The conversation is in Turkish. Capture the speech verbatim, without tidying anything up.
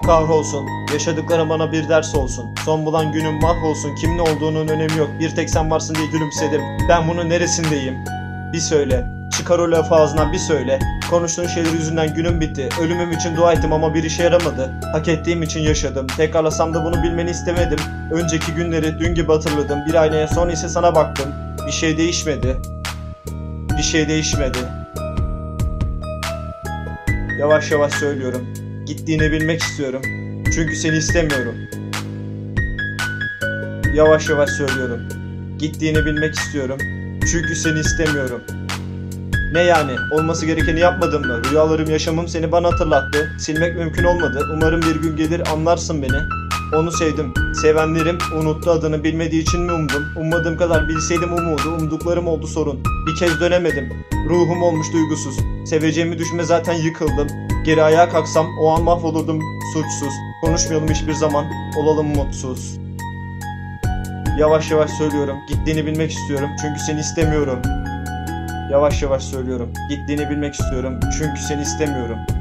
Kahrolsun, yaşadıklarım bana bir ders olsun. Son bulan günüm mahvolsun, kim ne olduğunun önemi yok. Bir tek sen varsın diye gülümsedim. Ben bunun neresindeyim? Bir söyle, çıkar o lafı ağzından bir söyle. Konuştuğun şeyler yüzünden günüm bitti. Ölümüm için dua ettim ama bir işe yaramadı. Hak ettiğim için yaşadım. Tekrarlasam da bunu bilmeni istemedim. Önceki günleri dün gibi hatırladım. Bir aynaya sonra ise sana baktım. Bir şey değişmedi. Bir şey değişmedi. Yavaş yavaş söylüyorum. Gittiğini bilmek istiyorum. Çünkü seni istemiyorum. Yavaş yavaş söylüyorum. Gittiğini bilmek istiyorum. Çünkü seni istemiyorum. Ne yani? Olması gerekeni yapmadın mı? Rüyalarım, yaşamım seni bana hatırlattı. Silmek mümkün olmadı. Umarım bir gün gelir anlarsın beni. Onu sevdim. Sevenlerim unuttu, adını bilmediği için mi umdum? Ummadığım kadar bilseydim umudu. Umduklarım oldu sorun. Bir kez dönemedim. Ruhum olmuş duygusuz. Seveceğimi düşünme zaten yıkıldım. Geri ayağa kalksam o an mahvolurdum suçsuz. Konuşmayalım hiçbir zaman. Olalım mutsuz. Yavaş yavaş söylüyorum. Gittiğini bilmek istiyorum. Çünkü seni istemiyorum. Yavaş yavaş söylüyorum. Gittiğini bilmek istiyorum. Çünkü seni istemiyorum.